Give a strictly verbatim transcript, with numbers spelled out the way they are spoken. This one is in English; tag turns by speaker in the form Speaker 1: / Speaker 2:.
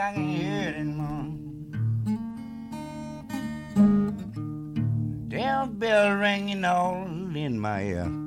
Speaker 1: I can hear it anymore. There's a bell ringing all in my ear.